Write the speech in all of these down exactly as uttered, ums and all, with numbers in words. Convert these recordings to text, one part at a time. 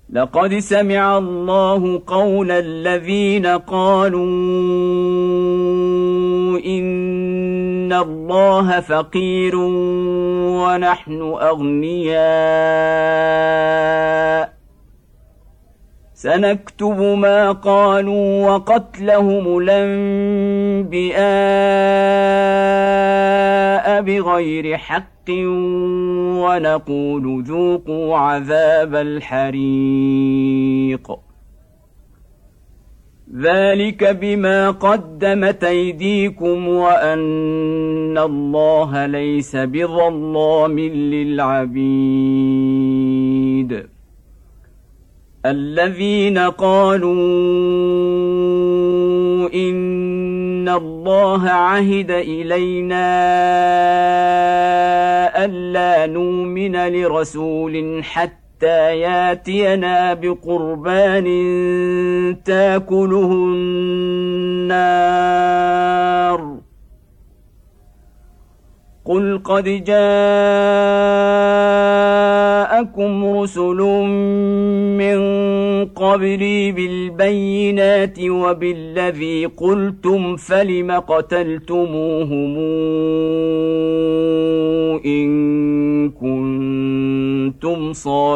لقد سمع الله قول الذين قالوا إن الله فقير ونحن أغنياء سنكتب ما قالوا وقتلهم الأنبياء بغير حق ونقول ذوقوا عذاب الحريق ذلك بما قدمت أيديكم وأن الله ليس بظلام للعبيد الذين قالوا إن الله عهد إلينا ألا نؤمن لرسول حتى ياتينا بقربان تاكله النار قل قد جاءكم رسل من قبلي بالبينات وبالذي قلتم فلم قتلتموهم إن كنتم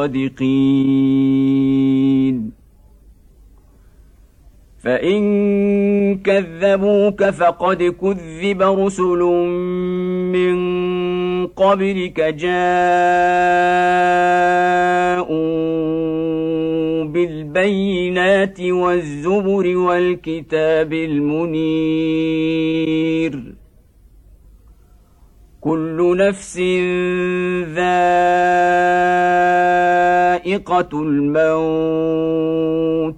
صادقين فإن كذبوك فقد كذب رسل من قبلك جاءوا بالبينات والزبر والكتاب المنير كل نفس ذائقة الموت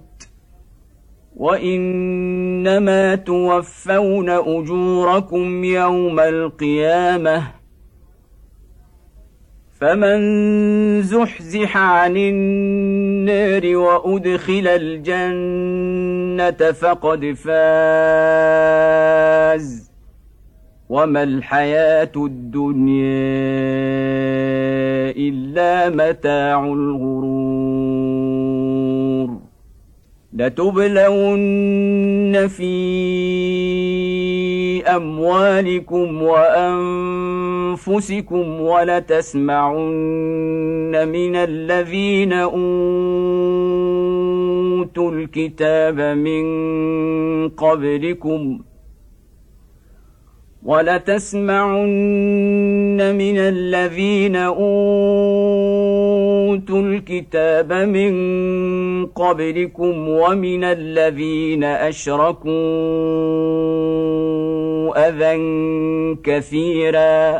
وإنما توفون أجوركم يوم القيامة فمن زحزح عن النار وأدخل الجنة فقد فاز وما الحياة الدنيا إلا متاع الغرور لتبلون في أموالكم وأنفسكم ولتسمعن من الذين أوتوا الكتاب من قبلكم ولتسمعن من الذين أوتوا الكتاب من قبلكم ومن الذين أشركوا أذى كثيرا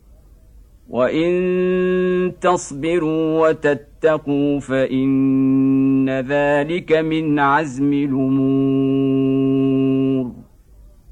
وإن تصبروا وتتقوا فإن ذلك من عزم الأمور